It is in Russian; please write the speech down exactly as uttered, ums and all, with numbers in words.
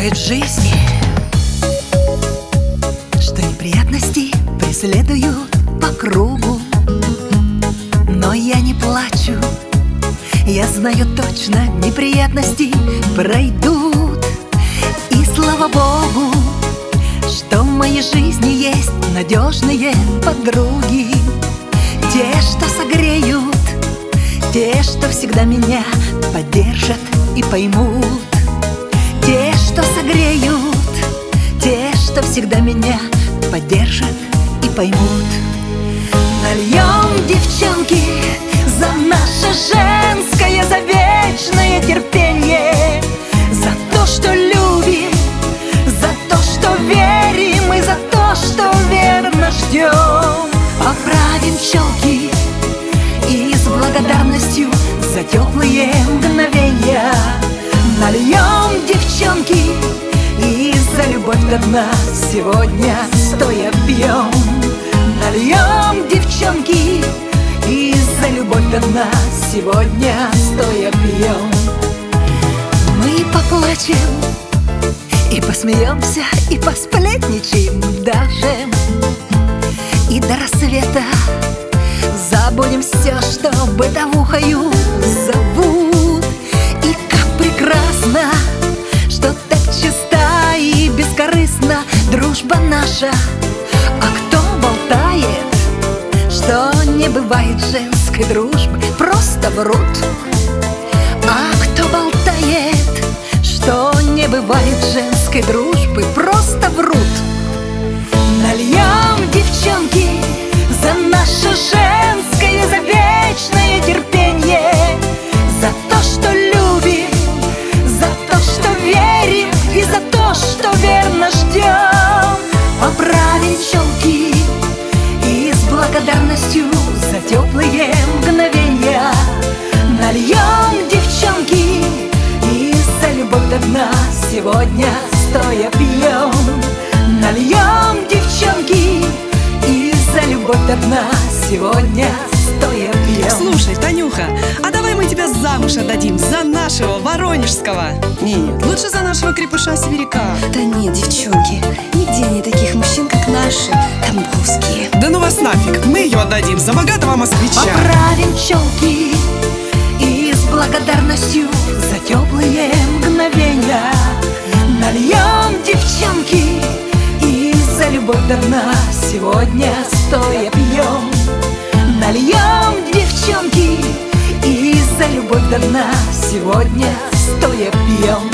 Бывает в жизни, что неприятности преследуют по кругу, но я не плачу. Я знаю точно, неприятности пройдут. И слава Богу, что в моей жизни есть надежные подруги. Те, что согреют, те, что всегда меня поддержат и поймут. Те, что согреют, те, что всегда меня поддержат и поймут. Нальем, девчонки, за наше женское, за вечное терпенье, за то, что любим, за то, что верим, и за то, что верно ждем. Поправим челки и с благодарностью за теплые мгновения нальем, девчонки, и за любовь до дна сегодня стоя пьем. Нальем, девчонки, и за любовь до дна сегодня стоя пьем. Мы поплачем и посмеемся, и посплетничаем даже. И до рассвета забудем все, что бытовухою зовут. И как прекрасно, что так чиста и бескорыстна дружба наша. А кто болтает, что не бывает женской дружбы, просто врут. А кто болтает, что не бывает женской дружбы, просто врут. Нальем, девчонки, за наше женское, за вечное терпенье, за то, что любим, за то, что верим, и за то, что верно ждем. Поправим челки и с благодарностью за теплые мгновения нальем, девчонки, и за любовь до дна сегодня стоя пьем. Нальем, девчонки, и за любовь до дна сегодня стоя пьем. Слушай, Танюха, а давай мы тебя замуж отдадим за нашего Воронежского. Нет, лучше за нашего крепыша-сибиряка. Да нет, девчонки, нигде нет таких мужчин, как наши тамбовские. Да ну вас нафиг, мы ее отдадим за богатого москвича. Поправим челки и с благодарностью за теплые мгновения нальем, девчонки, и за любовь до дна сегодня стоя пьем. Нальем, девчонки, и за любовь до дна сегодня стоя пьем.